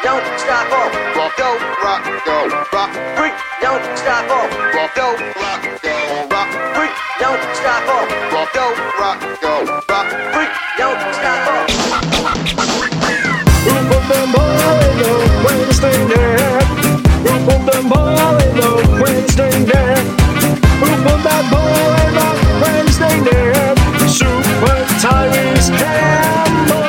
don't stop, oh, go, rock, freak, don't stop, oh, go, rock, freak, don't stop, oh, go, rock, freak, don't stop, oh. Who put them ball in the Wednesday night? Who put them ball in the Wednesday night? Who put that ball in the Wednesday night? Super Tyrese Campbell.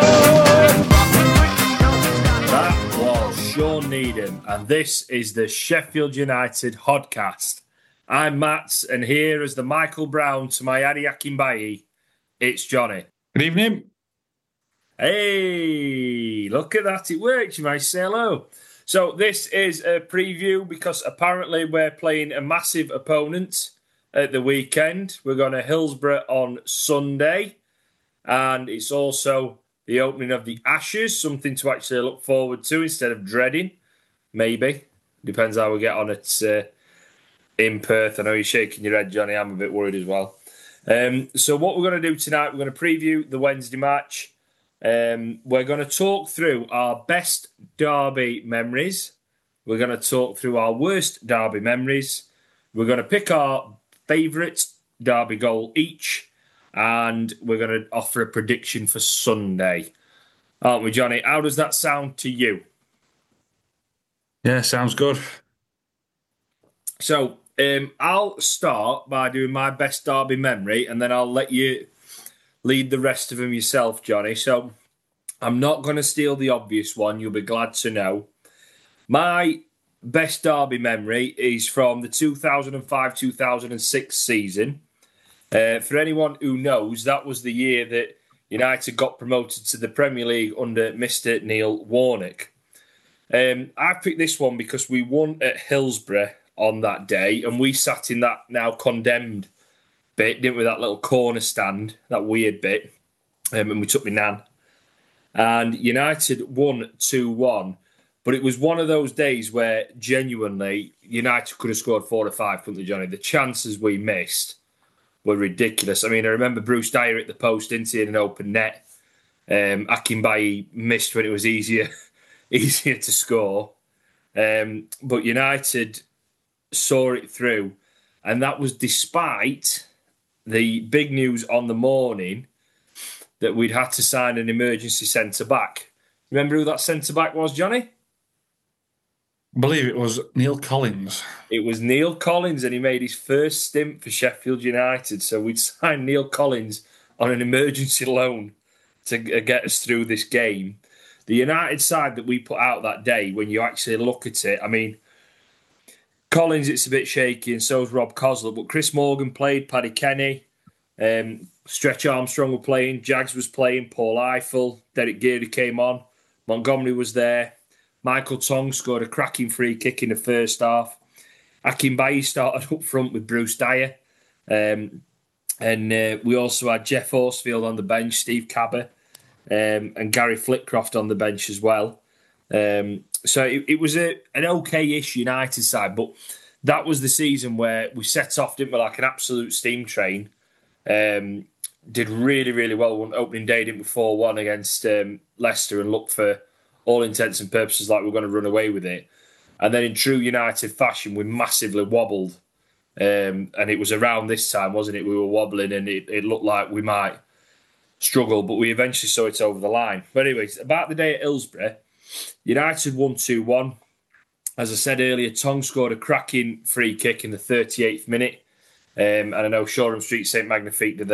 That was Sean Needham, and this is the Sheffield United Hodcast. I'm Matt, and here is the Michael Brown to my Adi Akinbayi. It's Johnny. Good evening. Hey, look at that. It works. You might say hello. So this is a preview because apparently we're playing a massive opponent at the weekend. We're going to Hillsborough on Sunday. And it's also the opening of the Ashes, something to actually look forward to instead of dreading. Maybe. Depends how we get on it in Perth. I know you're shaking your head, Johnny. I'm a bit worried as well. So what we're going to do tonight, we're going to preview the Wednesday match. We're going to talk through our best derby memories. We're going to talk through our worst derby memories. We're going to pick our favourite derby goal each. And we're going to offer a prediction for Sunday. Aren't we, Johnny? How does that sound to you? Yeah, sounds good. So, I'll start by doing my best derby memory, and then I'll let you lead the rest of them yourself, Johnny. So, I'm not going to steal the obvious one. You'll be glad to know. My best derby memory is from the 2005-2006 season. For anyone who knows, that was the year that United got promoted to the Premier League under Mr. Neil Warnock. I picked this one because we won at Hillsborough on that day, and we sat in that now condemned bit, didn't we? That little corner stand, that weird bit, and we took my nan. And United won 2-1, but it was one of those days where genuinely United could have scored 4 or 5, couldn't they, Johnny? The chances we missed were ridiculous. I mean, I remember Bruce Dyer at the post, didn't he, in an open net. Akinbayi missed when it was easier to score. But United saw it through. And that was despite the big news on the morning that we'd had to sign an emergency centre-back. Remember who that centre-back was, Johnny? I believe it was Neil Collins. It was Neil Collins, and he made his first stint for Sheffield United. So we'd signed Neil Collins on an emergency loan to get us through this game. The United side that we put out that day, when you actually look at it, I mean, Collins, it's a bit shaky, and so's Rob Cosler. But Chris Morgan played, Paddy Kenny, Stretch Armstrong were playing, Jags was playing, Paul Eiffel, Derek Geary came on, Montgomery was there. Michael Tong scored a cracking free kick in the first half. Akinbayi started up front with Bruce Dyer. And we also had Jeff Horsfield on the bench, Steve Cabot, and Gary Flitcroft on the bench as well. So it was an okay-ish United side, but that was the season where we set off, didn't we, like an absolute steam train. Did really, really well. Won opening day, didn't we, 4-1 against Leicester, and looked for all intents and purposes like we're going to run away with it. And then in true United fashion, we massively wobbled. And it was around this time, wasn't it? We were wobbling and it looked like we might struggle, but we eventually saw it over the line. But anyways, about the day at Hillsborough, United won 2-1. As I said earlier, Tong scored a cracking free kick in the 38th minute. And I know Shoreham Street St Magnifique did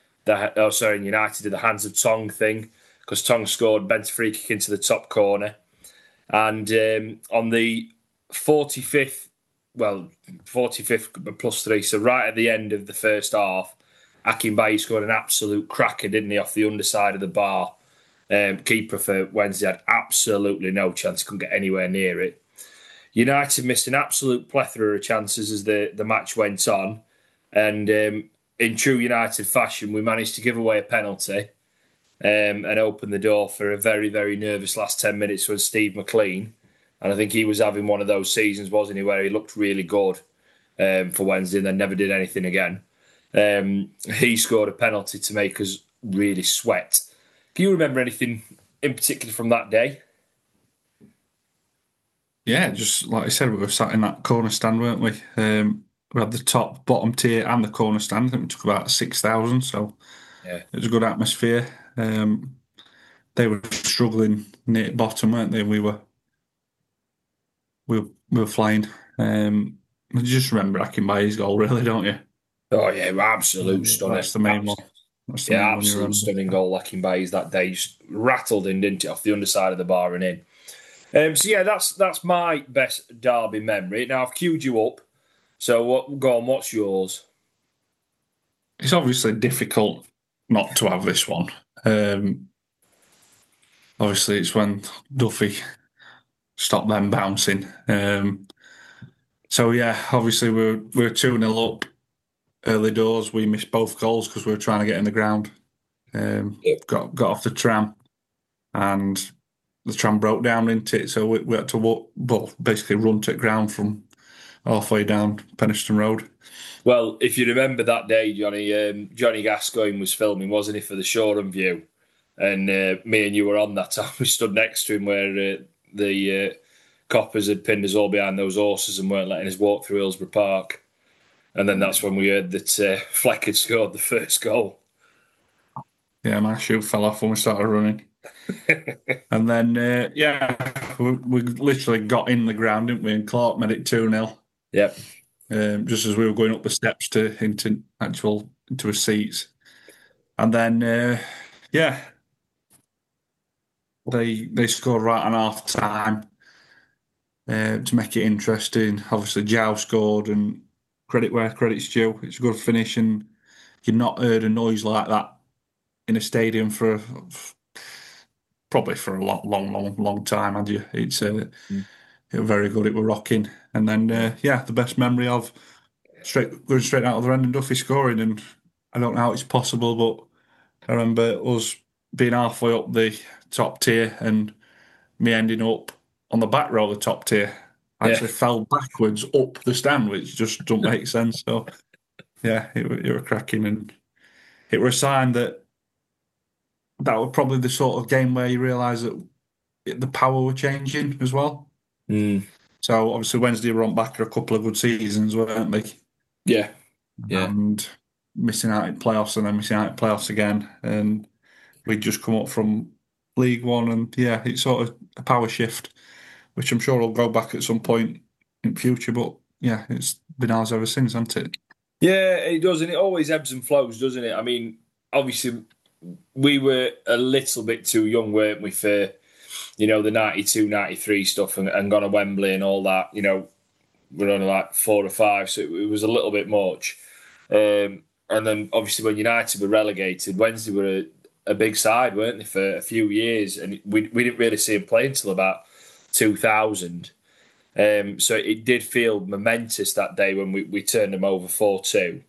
United did the hands of Tong thing, because Tong scored, bent a free kick into the top corner. And on the 45th plus 3, so right at the end of the first half, Akinbayi scored an absolute cracker, didn't he, off the underside of the bar. Keeper for Wednesday had absolutely no chance, couldn't get anywhere near it. United missed an absolute plethora of chances as the match went on. And in true United fashion, we managed to give away a penalty. And opened the door for a very, very nervous last 10 minutes with Steve McLean. And I think he was having one of those seasons, wasn't he, where he looked really good for Wednesday and then never did anything again. He scored a penalty to make us really sweat. Can you remember anything in particular from that day? Yeah, just like I said, we were sat in that corner stand, weren't we? We had the top, bottom tier, and the corner stand. I think we took about 6,000, so Yeah. it was a good atmosphere. They were struggling near the bottom, weren't they? We were flying. I just remember Akinbaye's goal, really, don't you? Oh yeah, absolute stunner. That's the main one. That's the Yeah, main one you absolute remember. stunning goal. Lacking Bays that day just rattled in, didn't it, off the underside of the bar and in. So yeah, that's my best derby memory. Now I've queued you up. So go on, what's yours? It's obviously difficult not to have this one. Um, Obviously, it's when Duffy stopped them bouncing. So yeah, obviously we were 2-0 up early doors. We missed both goals because we were trying to get in the ground. Got off the tram and the tram broke down into it, so we had to walk, well, basically run to the ground from halfway down Penistone Road. Well, if you remember that day, Johnny, Johnny Gascoigne was filming, wasn't he, for the Shoreham View? And me and you were on that time. We stood next to him where the coppers had pinned us all behind those horses and weren't letting us walk through Hillsborough Park. And then that's when we heard that Fleck had scored the first goal. Yeah, my shoe fell off when we started running. And then, yeah, we literally got in the ground, didn't we? And Clark made it 2-0. Yep. Just as we were going up the steps into our seats. And then, yeah, they scored right on half time to make it interesting. Obviously, Jow scored, and credit where credit's due. It's a good finish, and you've not heard a noise like that in a stadium for probably for a long time, had you? It was very good. It was rocking, and then yeah, the best memory of going straight out of the end and Duffy scoring, and I don't know how it's possible, but I remember us being halfway up the top tier and me ending up on the back row of the top tier. I Yeah. actually fell backwards up the stand, which just don't make sense. So yeah, it were cracking, and it were a sign that that was probably the sort of game where you realise that the power were changing as well. Mm. So obviously Wednesday were on back for a couple of good seasons, weren't they? Yeah. Yeah. And missing out in playoffs and then missing out in playoffs again. And we'd just come up from League One, and yeah, it's sort of a power shift, which I'm sure will go back at some point in future. But yeah, it's been ours ever since, hasn't it? Yeah, it does, and it always ebbs and flows, doesn't it? I mean, obviously, we were a little bit too young, weren't we, for, the 92, 93 stuff and gone to Wembley and all that. We're only like 4 or 5, so it was a little bit much. And then, obviously, when United were relegated, Wednesday were a big side, weren't they, for a few years, and we didn't really see them play until about 2000. So it did feel momentous that day when we turned them over 4-2.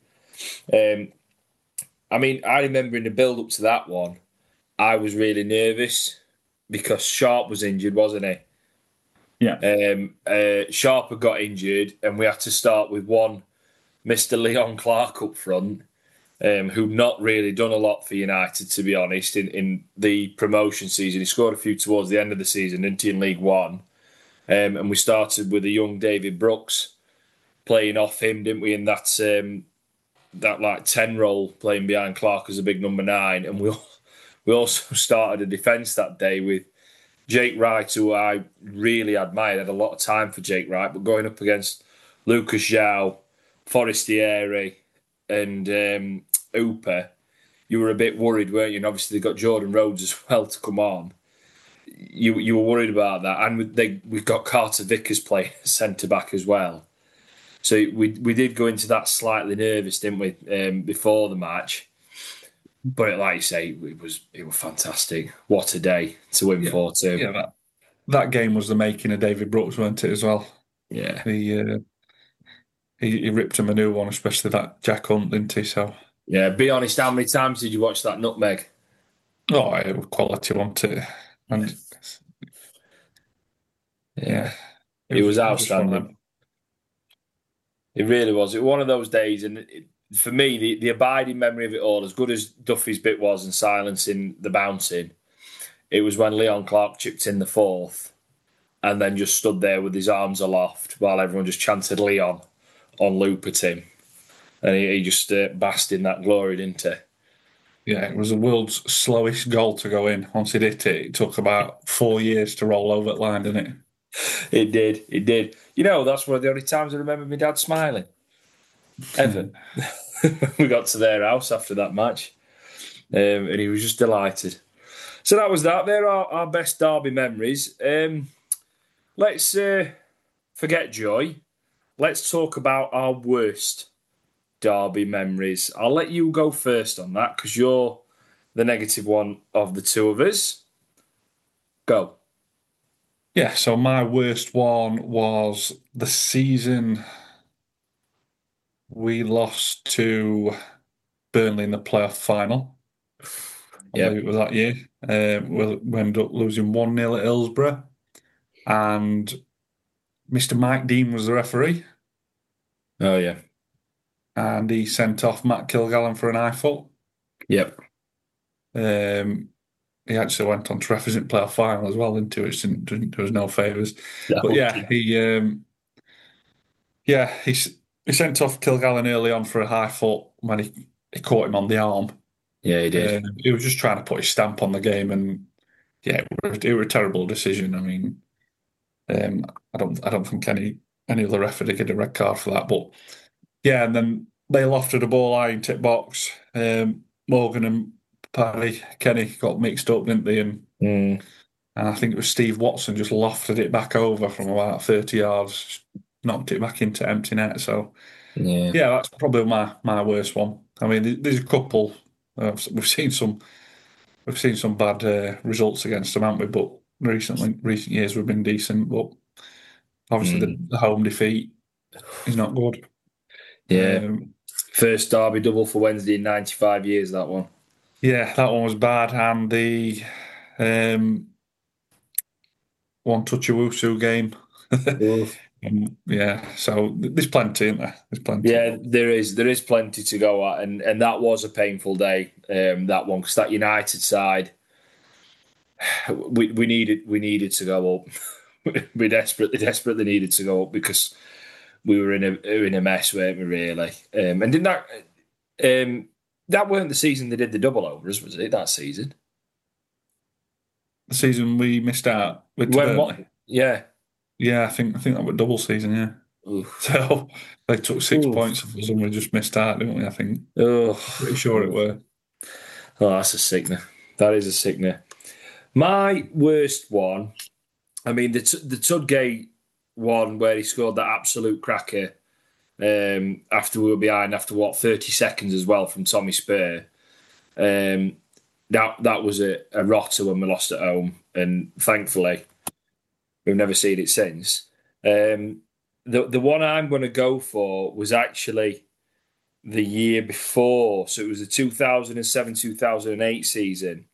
I mean, I remember in the build up to that one, I was really nervous because Sharp was injured, wasn't he? Yeah. Sharp had got injured, and we had to start with one Mr. Leon Clark up front, who'd not really done a lot for United, to be honest, in the promotion season. He scored a few towards the end of the season, didn't he, in League One? And we started with a young David Brooks playing off him, didn't we, in that like 10 role, playing behind Clark as a big number 9. And we also started a defence that day with Jake Wright, who I really admired. I had a lot of time for Jake Wright, but going up against Lucas João, Forestieri, and Hooper, you were a bit worried, weren't you? And obviously they got Jordan Rhodes as well to come on. You were worried about that, and we've got Carter Vickers playing centre back as well. So we did go into that slightly nervous, didn't we, before the match? But like you say, it was fantastic. What a day to win 4-2. Yeah, that game was the making of David Brooks, wasn't it, as well? Yeah. He ripped him a new one, especially that Jack Hunt, didn't he? So Yeah, be honest, how many times did you watch that nutmeg? oh, it was quality, wasn't it? And yeah, It was just one of outstanding. them. It really was. It was one of those days, and for me, the abiding memory of it all, as good as Duffy's bit was and silencing the bouncing, it was when Leon Clark chipped in the fourth, and then just stood there with his arms aloft while everyone just chanted Leon on loop at him. And he just basked in that glory, didn't he? Yeah, it was the world's slowest goal to go in. Once it hit it, it took about 4 years to roll over the line, didn't it? It did. That's one of the only times I remember my dad smiling. Ever. We got to their house after that match, and he was just delighted. So that was that. There are our best derby memories. Let's forget joy. Let's talk about our worst derby memories. I'll let you go first on that because you're the negative one of the two of us. Go. Yeah, so my worst one was the season we lost to Burnley in the playoff final. I believe it was that year. We ended up losing 1-0 at Hillsborough. And Mr. Mike Dean was the referee. Oh, yeah. And he sent off Matt Kilgallen for an eye foot. Yep. He actually went on to represent playoff final as well, into it. There was no favours. But yeah, he sent off Kilgallen early on for a high foot when he caught him on the arm. Yeah, he did. He was just trying to put his stamp on the game, and yeah, it was a terrible decision. I mean, I don't think any other referee get a red card for that. But yeah, and then they lofted a ball high into the box. Morgan and Paddy Kenny got mixed up, didn't they? And I think it was Steve Watson just lofted it back over from about 30 yards, knocked it back into empty net. So yeah, that's probably my worst one. I mean, there's a couple. We've seen some bad results against them, haven't we? But recent years we've been decent. But obviously the home defeat is not good. Yeah, first derby double for Wednesday in 95 years. That one. Yeah, that one was bad, and the one Touchawusu game. Yeah, so there's plenty, isn't there? There's plenty. Yeah, there is plenty to go at, and that was a painful day. That one, because that United side, we needed to go up. We desperately needed to go up because we were in a mess, weren't we? Really, and didn't that weren't the season they did the double overs, was it? That season, the season we missed out with yeah. Yeah, I think that was double season, yeah. Oof. So they took 6 points of us and we just missed out, didn't we? I think. Pretty sure it were. Oh, that's a sickener. That is a sickener. My worst one, I mean, the Tudgate one where he scored that absolute cracker after we were behind after 30 seconds as well from Tommy Spur. That was a rotter when we lost at home, and thankfully we've never seen it since. The one I'm going to go for was actually the year before. So it was the 2007-2008 season.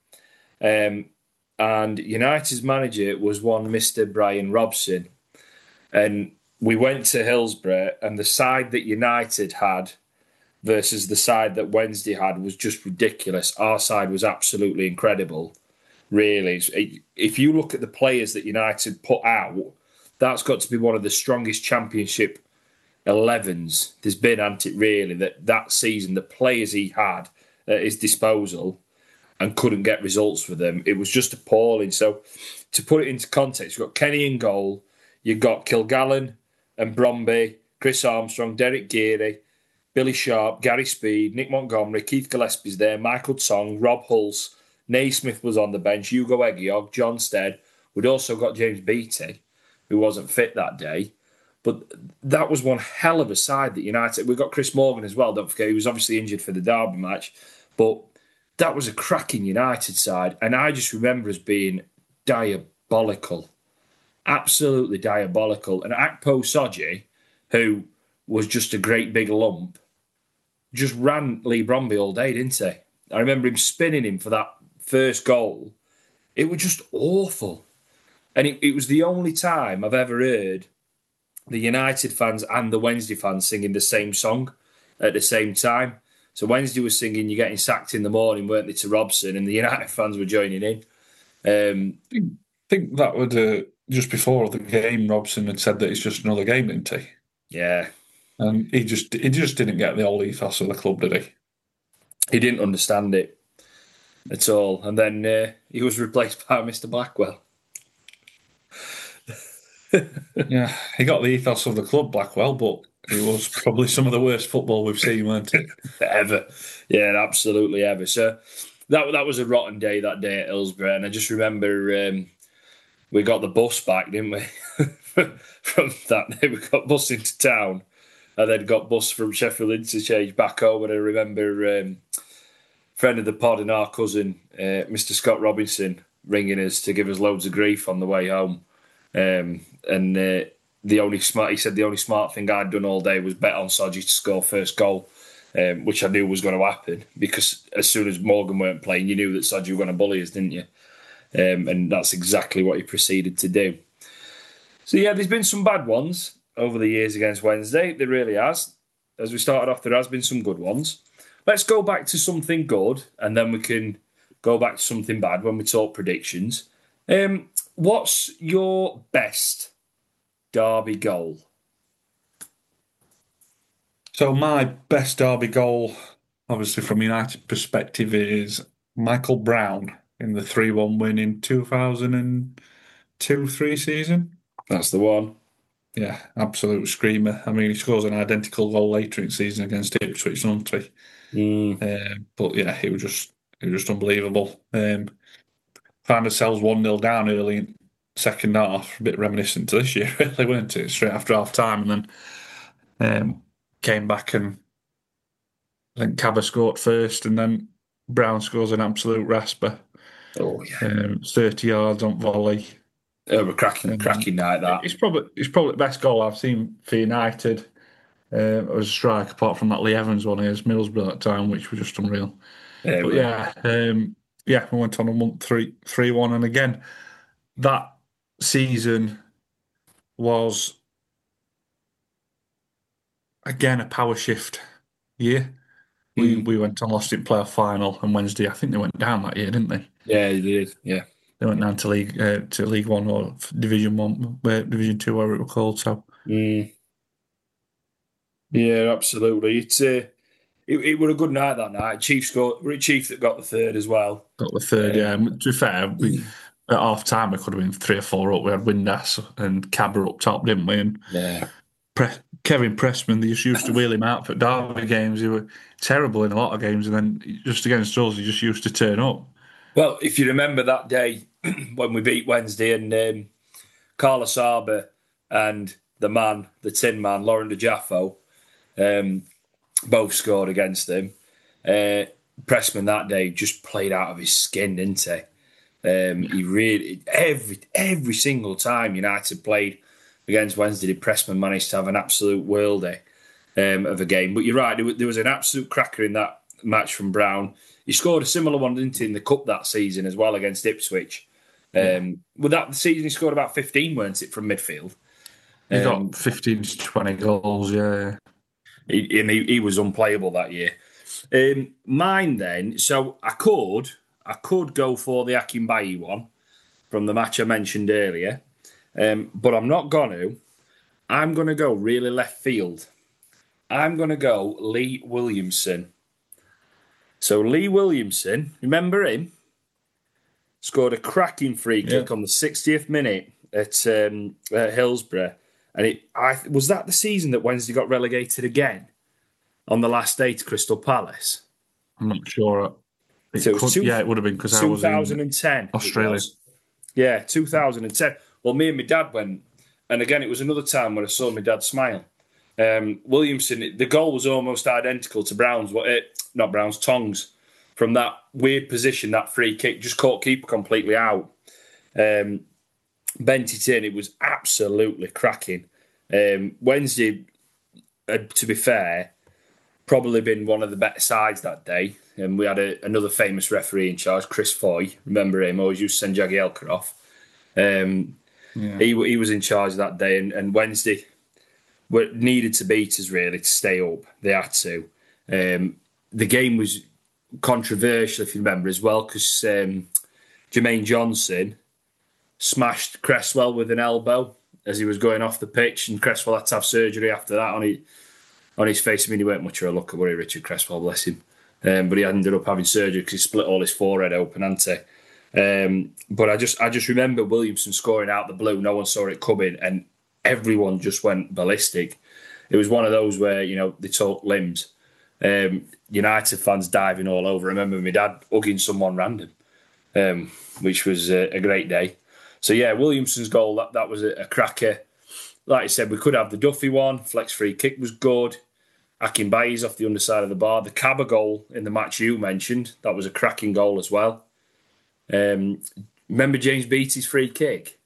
And United's manager was one Mr. Brian Robson. And we went to Hillsborough, and the side that United had versus the side that Wednesday had was just ridiculous. Our side was absolutely incredible. Really, if you look at the players that United put out, that's got to be one of the strongest championship 11s there's been, hasn't it, really? That season, the players he had at his disposal and couldn't get results for them, it was just appalling. So to put it into context, you've got Kenny in goal, you've got Kilgallen and Bromby, Chris Armstrong, Derek Geary, Billy Sharp, Gary Speed, Nick Montgomery, Keith Gillespie's there, Michael Tong, Rob Hulse, Naismith was on the bench, Hugo Egiog, John Stead. We'd also got James Beattie, who wasn't fit that day. But that was one hell of a side that United... We got Chris Morgan as well, don't forget. He was obviously injured for the Derby match. But that was a cracking United side. And I just remember us being diabolical. Absolutely diabolical. And Akpo Soji, who was just a great big lump, just ran Lee Bromby all day, didn't he? I remember him spinning him for that first goal. It was just awful. And it was the only time I've ever heard the United fans and the Wednesday fans singing the same song at the same time. So Wednesday was singing "You're Getting Sacked in the Morning," weren't they, to Robson, and the United fans were joining in. I think that would just before the game, Robson had said that it's just another game, didn't he? Yeah. And he just didn't get the whole ethos of the club, did he? He didn't understand it at all. And then he was replaced by Mr. Blackwell. Yeah, he got the ethos of the club, Blackwell, but it was probably some of the worst football we've seen, weren't it? Ever. Yeah, absolutely ever. So that was a rotten day that day at Hillsborough. And I just remember we got the bus back, didn't we? From that day, we got bus into town. And then got bus from Sheffield Interchange back home. And I remember friend of the pod and our cousin, Mr. Scott Robinson, ringing us to give us loads of grief on the way home. He said the only smart thing I'd done all day was bet on Soji to score first goal, which I knew was going to happen because as soon as Morgan weren't playing, you knew that Soji were going to bully us, didn't you? And that's exactly what he proceeded to do. So yeah, there's been some bad ones over the years against Wednesday. There really has. As we started off, there has been some good ones. Let's go back to something good, and then we can go back to something bad when we talk predictions. What's your best Derby goal? So my best Derby goal, obviously from United perspective, is Michael Brown in the 3-1 win in 2002-03 season. That's the one. Yeah, absolute screamer. I mean, he scores an identical goal later in the season against Ipswich, doesn't he? But yeah, it was just unbelievable. Found ourselves 1-0 down early in second half, a bit reminiscent to this year, really, weren't it? Straight after half time, and then came back and I think Cabba scored first, and then Brown scores an absolute rasper. Oh yeah, 30 yards on volley. A cracking night that. It's probably the best goal I've seen for United. As a strike, apart from that Lee Evans one against Middlesbrough at that time, which was just unreal. But yeah, we went on and won 3-1, and again, that season was again a power shift year. We went on, lost in playoff final, and Wednesday I think they went down that year, didn't they? Yeah, they did. Yeah, they went down to League One or Division One, Division Two, whatever it was called. So. Yeah, absolutely. It was a good night that night. Chief that got the third as well. Got the third, yeah. To be fair, at half time we could have been 3 or 4 up. We had Windass and Cabra up top, didn't we? And Kevin Pressman, they just used to wheel him out for Derby games. He were terrible in a lot of games, and then just against us, he just used to turn up. Well, if you remember that day when we beat Wednesday and Carlos Arber and the Tin Man, Lauren De Jaffo, both scored against him. Pressman that day just played out of his skin, didn't he? He really every single time United played against Wednesday, Pressman managed to have an absolute worldie of a game. But you're right, there was an absolute cracker in that match from Brown. He scored a similar one, didn't he, in the Cup that season as well against Ipswich. With that season, he scored about 15, weren't it, from midfield? He got 15 to 20 goals, yeah. He was unplayable that year. Mine then, so I could go for the Akinbayi one from the match I mentioned earlier, but I'm not going to. I'm going to go really left field. I'm going to go Lee Williamson. So Lee Williamson, remember him? Scored a cracking free kick on the 60th minute at Hillsborough. And was that the season that Wednesday got relegated again on the last day to Crystal Palace? I'm not sure. It would have been because I was in 2010 Australia. Yeah, 2010. Well, me and my dad went, and again, it was another time when I saw my dad smile. Williamson, the goal was almost identical to Tongs, from that weird position, that free kick, just caught keeper completely out. Bent it in. It was absolutely cracking. Wednesday, to be fair, probably been one of the better sides that day. And we had another famous referee in charge, Chris Foy. Remember him? Always used to send Jagielka off. He was in charge that day, and Wednesday needed to beat us really to stay up. They had to. The game was controversial, if you remember, as well, because Jermaine Johnson smashed Cresswell with an elbow as he was going off the pitch, and Cresswell had to have surgery after that on his face. I mean, he weren't much of a looker, were he, Richard Cresswell, bless him. But he ended up having surgery because he split all his forehead open, hadn't he? But I just remember Williamson scoring out the blue. No one saw it coming, and everyone just went ballistic. It was one of those where, they took limbs. United fans diving all over. I remember my dad hugging someone random, which was a great day. So, yeah, Williamson's goal, that was a cracker. Like I said, we could have the Duffy one. Flex free kick was good. Akinbaye's off the underside of the bar. The Cabba goal in the match you mentioned, that was a cracking goal as well. Remember James Beattie's free kick?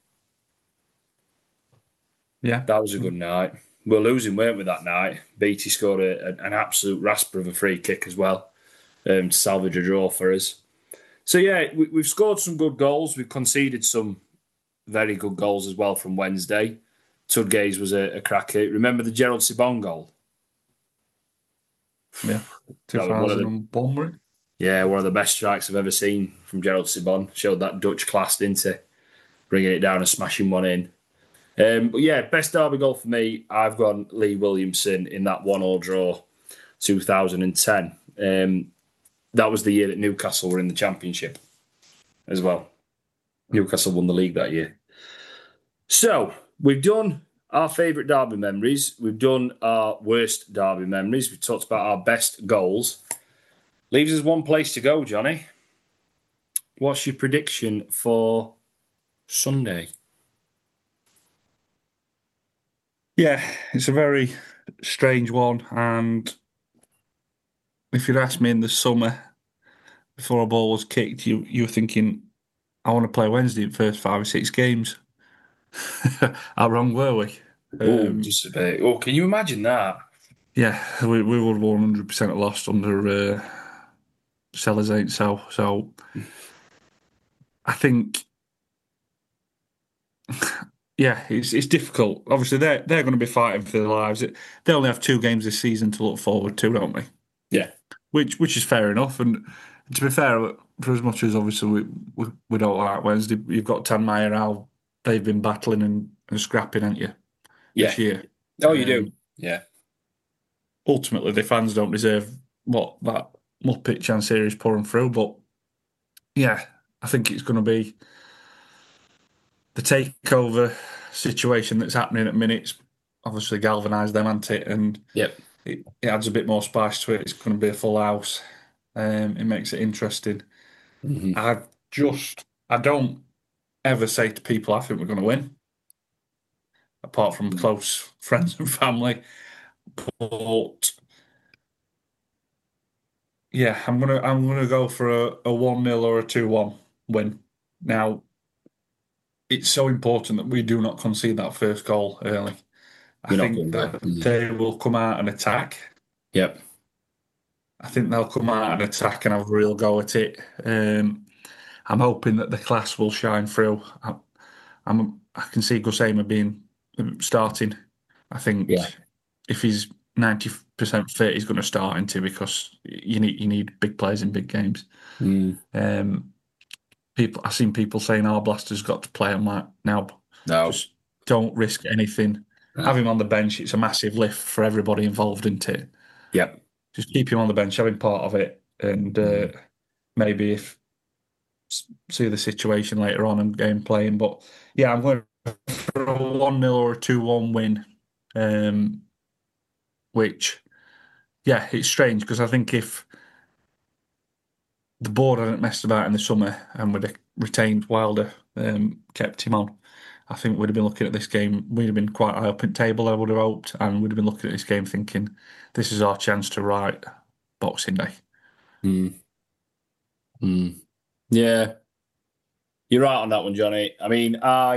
Yeah. That was a good night. We were losing, weren't we, that night? Beattie scored an absolute rasper of a free kick as well to salvage a draw for us. So, yeah, we've scored some good goals. We've conceded some very good goals as well from Wednesday. Tudgay's was a cracker. Remember the Gerald Sibon goal? Yeah, 2001, right? Yeah, one of the best strikes I've ever seen from Gerald Sibon. Showed that Dutch class, didn't he? Bringing it down and smashing one in. But yeah, best derby goal for me, I've gone Lee Williamson in that 1-1 draw, 2010. That was the year that Newcastle were in the Championship as well. Newcastle won the league that year. So, we've done our favourite derby memories. We've done our worst derby memories. We've talked about our best goals. Leaves us one place to go, Johnny. What's your prediction for Sunday? Yeah, it's a very strange one. And if you'd asked me in the summer, before a ball was kicked, you were thinking, I want to play Wednesday in the first 5 or 6 games. How wrong were we? Just a bit. Oh, can you imagine that? Yeah, we would have 100% lost under Sellers ain't so. So I think, yeah, it's difficult. Obviously, they're going to be fighting for their lives. They only have 2 games this season to look forward to, don't they? Yeah. Which is fair enough. And to be fair, for as much as obviously we don't like Wednesday, you've got Tanmeyer, how they've been battling and scrapping, haven't you? This year. Oh, you do. Yeah. Ultimately, the fans don't deserve what that Muppet chance series pouring through. But yeah, I think it's going to be the takeover situation that's happening at minutes. Obviously, galvanised them, hasn't it? And it adds a bit more spice to it. It's going to be a full house. It makes it interesting. Mm-hmm. I don't ever say to people, I think we're going to win, apart from close friends and family. But yeah, I'm gonna go for a 1-0 or a 2-1 win. Now, it's so important that we do not concede that first goal early. I think that they will come out and attack. Yep. I think they'll come out and attack and have a real go at it. I'm hoping that the class will shine through. I can see Gusema starting. I think if he's 90% fit, he's going to start into, because you need big players in big games. I've seen people saying Blaster's got to play. I'm like, no, just don't risk anything. No. Have him on the bench. It's a massive lift for everybody involved, isn't it? Yep. Just keep him on the bench, have him part of it, and maybe see the situation later on and game playing. But yeah, I'm going for a 1-0 or a 2-1 win. Which, yeah, it's strange, because I think if the board hadn't messed about in the summer and would have retained Wilder, kept him on, I think we'd have been looking at this game. We'd have been quite high up in table, I would have hoped, and we'd have been looking at this game thinking, this is our chance to write Boxing Day. Yeah. You're right on that one, Johnny. I mean,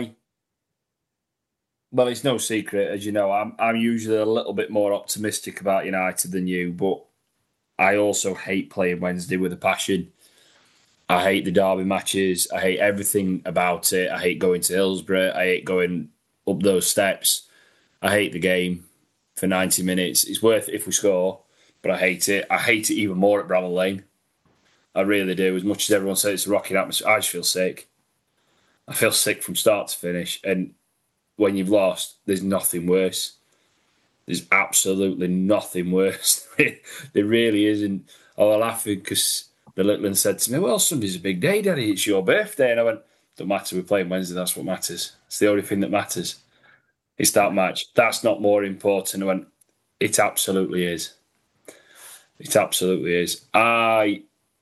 well, it's no secret, as you know, I'm usually a little bit more optimistic about United than you, but I also hate playing Wednesday with a passion. I hate the derby matches. I hate everything about it. I hate going to Hillsborough. I hate going up those steps. I hate the game for 90 minutes. It's worth it if we score, but I hate it. I hate it even more at Bramall Lane. I really do. As much as everyone says it's a rocking atmosphere, I just feel sick. I feel sick from start to finish. And when you've lost, there's nothing worse. There's absolutely nothing worse. There really isn't. I was laughing because the little one said to me, "Well, Sunday's a big day, Daddy. It's your birthday." And I went, "Don't matter. We're playing Wednesday. That's what matters. It's the only thing that matters. It's that match. That's not more important." I went, "It absolutely is. It absolutely is." I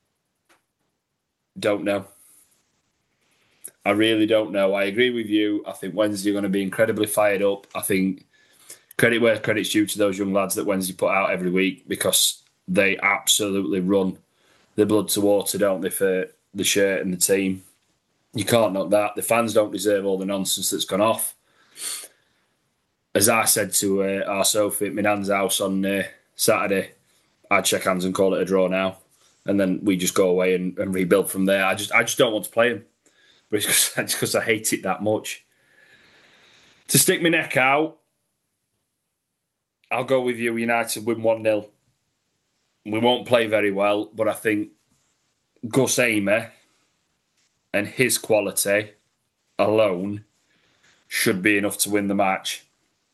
don't know. I really don't know. I agree with you. I think Wednesday are going to be incredibly fired up. I think credit where credit's due to those young lads that Wednesday put out every week, because they absolutely run their blood to water, don't they, for the shirt and the team. You can't knock that. The fans don't deserve all the nonsense that's gone off. As I said to our Sophie at my nan's house on Saturday, I'd shake hands and call it a draw now, and then we just go away and rebuild from there. I just don't want to play him, but it's because I hate it that much. To stick my neck out, I'll go with you. United win 1-0. We won't play very well, but I think Gus Eimer and his quality alone should be enough to win the match.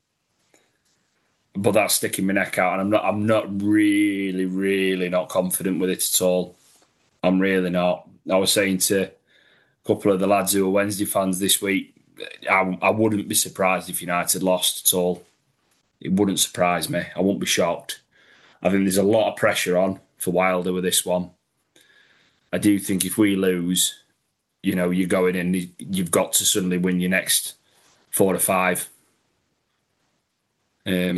But that's sticking my neck out, and I'm not really not confident with it at all. I'm really not. I was saying to a couple of the lads who are Wednesday fans this week, I wouldn't be surprised if United lost at all. It wouldn't surprise me. I wouldn't be shocked. I think there's a lot of pressure on for Wilder with this one. I do think if we lose, you're going in, you've got to suddenly win your next 4 or 5. Where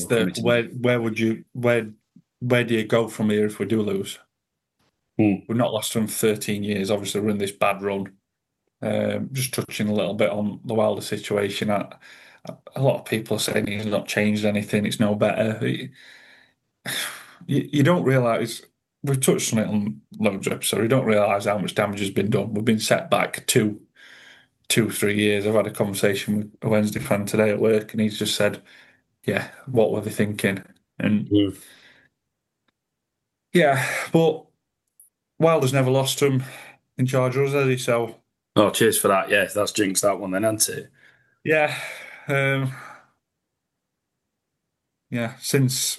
do you go from here if we do lose? We've not lost from 13 years. Obviously, we're in this bad run. Just touching a little bit on the Wilder situation. A lot of people are saying he's not changed anything. It's no better. You don't realise, we've touched on it on loads of episodes, you don't realise how much damage has been done. We've been set back 3 years. I've had a conversation with a Wednesday fan today at work, and he's just said, yeah, what were they thinking? And yeah, but Wilder's never lost to him in charge of us, has he? So, oh, cheers for that. Yeah, that's jinxed that one then, hasn't it? Yeah. Since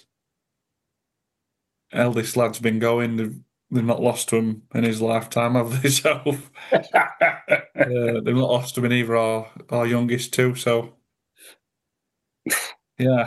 eldest lad's been going, they've not lost to him in his lifetime, have they? So they've not lost to him in either our youngest two. So yeah.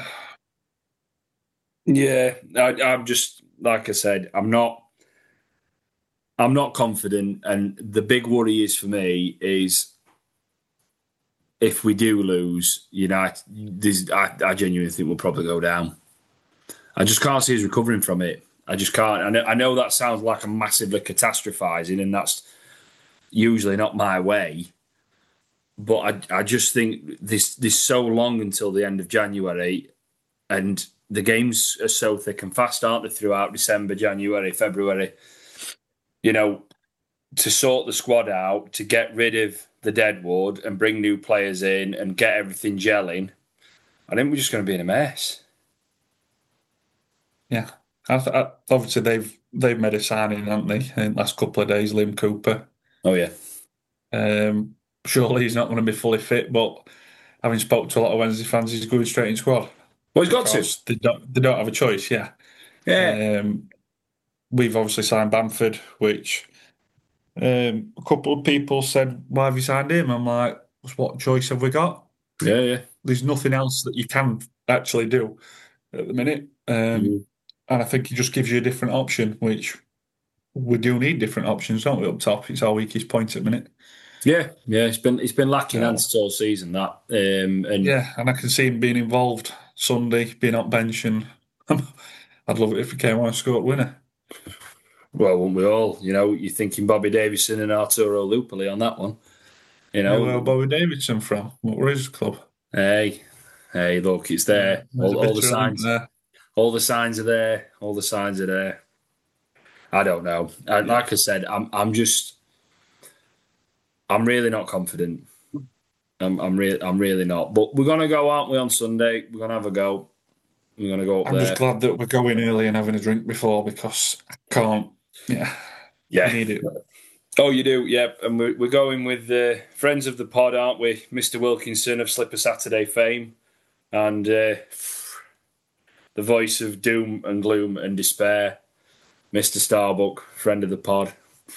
Yeah, I'm just, like I said, I'm not confident, and the big worry is for me is if we do lose, United, I genuinely think we'll probably go down. I just can't see us recovering from it. I just can't. I know that sounds like I'm massively catastrophising, and that's usually not my way. But I just think there's so long until the end of January, and the games are so thick and fast, aren't they, throughout December, January, February. To sort the squad out, to get rid of the deadwood and bring new players in and get everything gelling, I think we're just going to be in a mess. Yeah. Obviously, they've made a signing, haven't they, in the last couple of days, Liam Cooper. Oh, yeah. Surely he's not going to be fully fit, but having spoke to a lot of Wednesday fans, he's going straight in squad. Well, he's got to. They don't have a choice, yeah. Yeah. We've obviously signed Bamford, which a couple of people said, why have you signed him? I'm like, what choice have we got? Yeah. There's nothing else that you can actually do at the minute. And I think it just gives you a different option, which we do need different options, don't we, up top? It's our weakest point at the minute. Yeah. It's been lacking answers all season, that. And Well, wouldn't we all? You're thinking Bobby Davison and Arturo Lupoli on that one. Where Bobby Davidson from? What were his club? Hey, look, it's there. All the signs. There. All the signs are there. All the signs are there. I don't know. Like I said, I'm really not confident. I'm really not. But we're gonna go, aren't we, on Sunday? We're gonna have a go. We're gonna go up there. I'm just glad that we're going early and having a drink before, because I can't. Yeah. Yeah. I need it. Oh, you do, yeah. And we're going with friends of the pod, aren't we? Mr. Wilkinson of Slipper Saturday fame, and the voice of doom and gloom and despair, Mr. Starbuck, friend of the pod.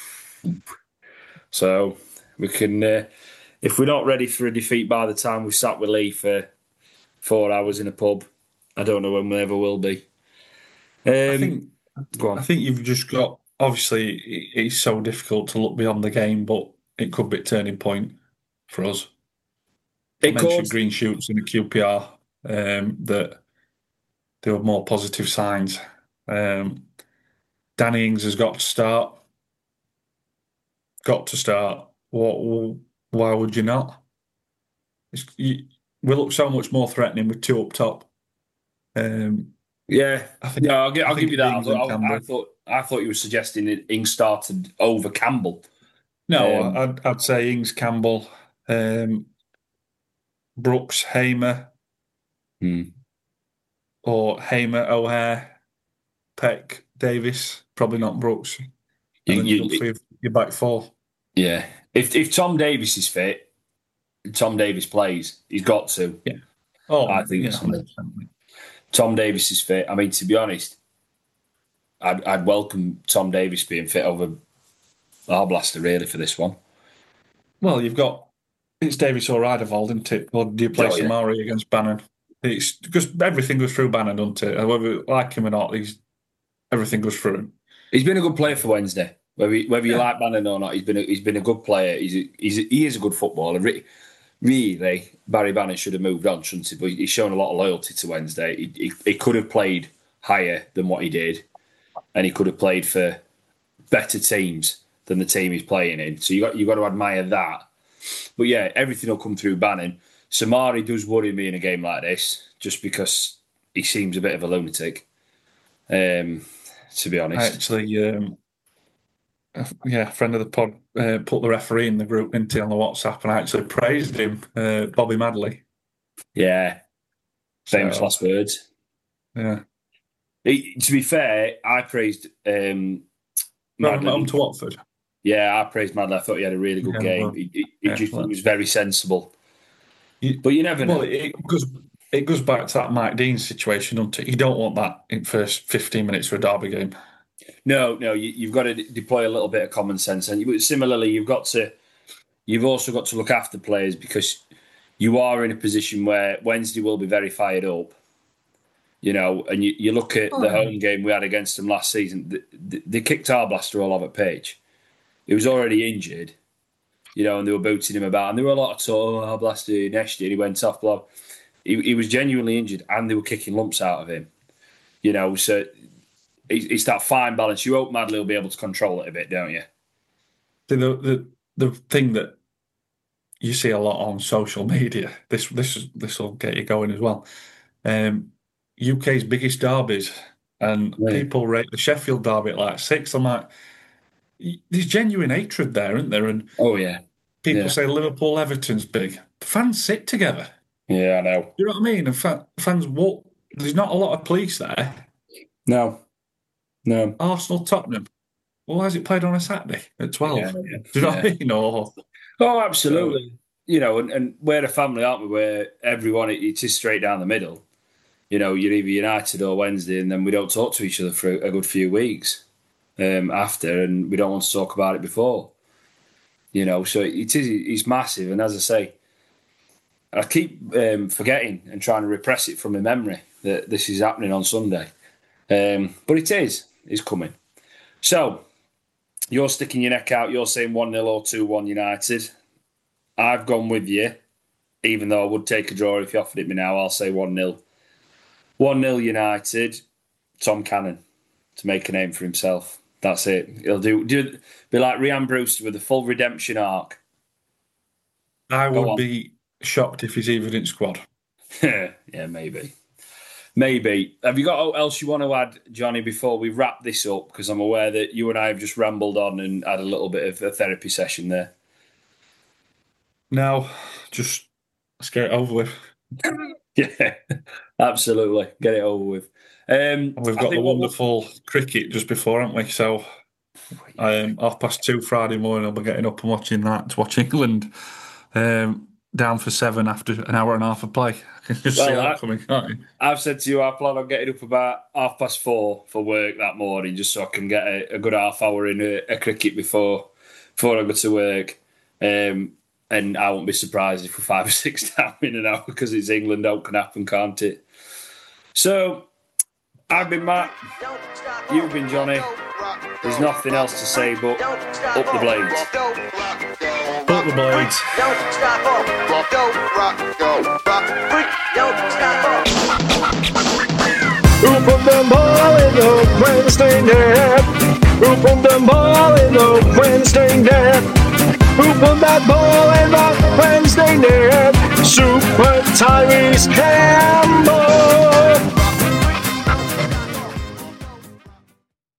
So we can, if we're not ready for a defeat by the time we sat with Lee for 4 hours in a pub, I don't know when we ever will be. Go on. I think you've just got. Obviously, it's so difficult to look beyond the game, but it could be a turning point for us. I mentioned green shoots in the QPR, that there were more positive signs. Danny Ings has got to start. Got to start. Why would you not? We look so much more threatening with two up top. Yeah, I think. I'll give you that. Ings and Campbell. I thought you were suggesting that Ings started over Campbell. No, I'd say Ings, Campbell, Brooks, Hamer, or Hamer, O'Hare, Peck, Davis. Probably not Brooks. And then you're back four. Yeah, if Tom Davis is fit, Tom Davis plays. He's got to. Yeah. Oh, I think yeah, Tom Davis is fit. I mean, to be honest, I'd welcome Tom Davis being fit over Arblaster really for this one. Well, it's Davis or Ridervold, isn't it? Or do you play Samari against Bannon? It's because everything goes through Bannon, doesn't it? Whether you like him or not, everything goes through him. He's been a good player for Wednesday. Whether you like Bannon or not, he's been a good player. He is a good footballer. Really, Barry Bannon should have moved on, shouldn't he? But he's shown a lot of loyalty to Wednesday. He could have played higher than what he did, and he could have played for better teams than the team he's playing in. So you got to admire that. But yeah, everything will come through Bannon. Samari does worry me in a game like this, just because he seems a bit of a lunatic. To be honest, actually, a friend of the pod put the referee in the group into on the WhatsApp, and I actually praised him, Bobby Madley. Yeah, famous last words. Yeah. To be fair, I praised Madley. To Watford. Yeah, I praised Madley. I thought he had a really good game. Well, he was very sensible. But you never know. Well, it goes back to that Mike Dean situation, doesn't it? You don't want that in first 15 minutes for a derby game. No, you've got to deploy a little bit of common sense, and similarly, you've also got to look after players, because you are in a position where Wednesday will be very fired up. And you look at the home game we had against them last season. They kicked Arblaster all over pitch. He was already injured, and they were booting him about, and there were a lot of talk. Arblaster next year, he went off. Blah. He was genuinely injured, and they were kicking lumps out of him. So it's that fine balance. You hope Madley will be able to control it a bit, don't you? The thing that you see a lot on social media, this will get you going as well. UK's biggest derbies, and people rate the Sheffield derby at like 6. I'm like, there's genuine hatred there, isn't there? And people say Liverpool Everton's big. Fans sit together. Yeah, I know. You know what I mean? And fans walk. There's not a lot of police there. No. Arsenal Tottenham. Well, why is it played on a Saturday at 12? Yeah. Do you know what I mean? Oh, absolutely. And we're a family, aren't we? Where everyone, it is straight down the middle. You're either United or Wednesday, and then we don't talk to each other for a good few weeks after, and we don't want to talk about it before. So it's massive. And as I say, I keep forgetting and trying to repress it from my memory that this is happening on Sunday. But it's coming. So, you're sticking your neck out. You're saying 1-0 or 2-1 United. I've gone with you, even though I would take a draw if you offered it me now. I'll say 1-0. 1-0 United. Tom Cannon to make a name for himself. That's it. He'll be like Rhian Brewster with a full redemption arc. I would be shocked if he's even in squad. Yeah, maybe. Have you got else you want to add, Johnny, before we wrap this up? Because I'm aware that you and I have just rambled on and had a little bit of a therapy session there. No, just let's get it over with. Yeah, absolutely. Get it over with. We've got the wonderful cricket just before, haven't we? So 2:30 Friday morning, I'll be getting up and watching that to watch England down for 7 after an hour and a half of play. I can just see that coming, can't you? I've said to you, I plan on getting up about 4:30 for work that morning, just so I can get a good half hour in a cricket before I go to work. And I won't be surprised if we're 5 or 6 down in an hour, because it's England. That can happen, can't it? So, I've been Matt. You've been Johnny. There's nothing else to say but up the blades. Up the blades. Don't stop up. Go rock, go rock. Freak, don't stop up. Who put the ball in the Wednesday net? Who put the ball in the Wednesday net? Who put that ball in the Wednesday net? Super Tyrese Campbell.